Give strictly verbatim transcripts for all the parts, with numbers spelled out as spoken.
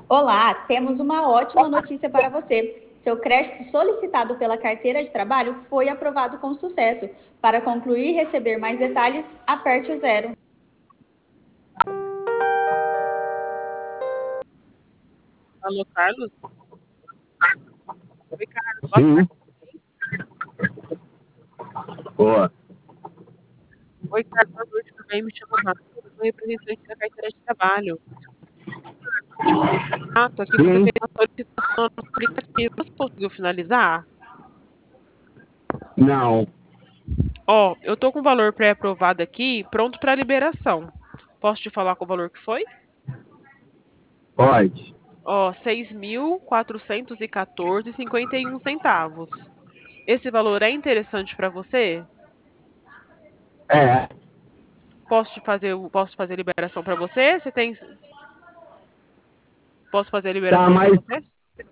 Olá, temos uma ótima notícia para você. Seu crédito solicitado pela carteira de trabalho foi aprovado com sucesso. Para concluir e receber mais detalhes, aperte o zero. Alô, Carlos? Oi, Carlos. Boa Sim, tarde. boa. Oi, Carlos. Boa noite. Tudo bem? Me chamo Rafa. Eu sou representante da carteira de trabalho. Ah, tô aqui. Você Sim, fez uma solicitação no aplicativo. Você conseguiu finalizar? não, Ó, eu tô com o valor pré-aprovado aqui, pronto para liberação. Posso te falar qual o valor que foi? pode. Ó, seis mil quatrocentos e quatorze e cinquenta e um centavos. Esse valor é interessante para você? É, Posso te fazer, o- posso fazer a liberação para você? Você tem, posso fazer a tá liberação para mais. você?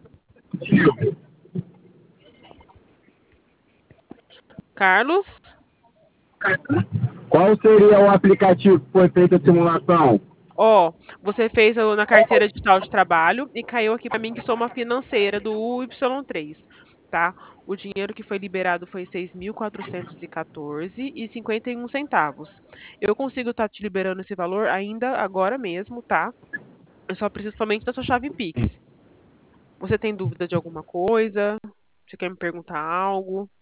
Carlos? Qual seria o aplicativo que foi feita a simulação? Ó, você fez o- na carteira digital de trabalho e caiu aqui para mim que sou uma financeira do Y três, tá? O dinheiro que foi liberado foi seis mil quatrocentos e quatorze e cinquenta e um centavos. Eu consigo estar te liberando esse valor ainda agora mesmo, tá? Eu só preciso somente da sua chave Pix. Você tem dúvida de alguma coisa? Você quer me perguntar algo?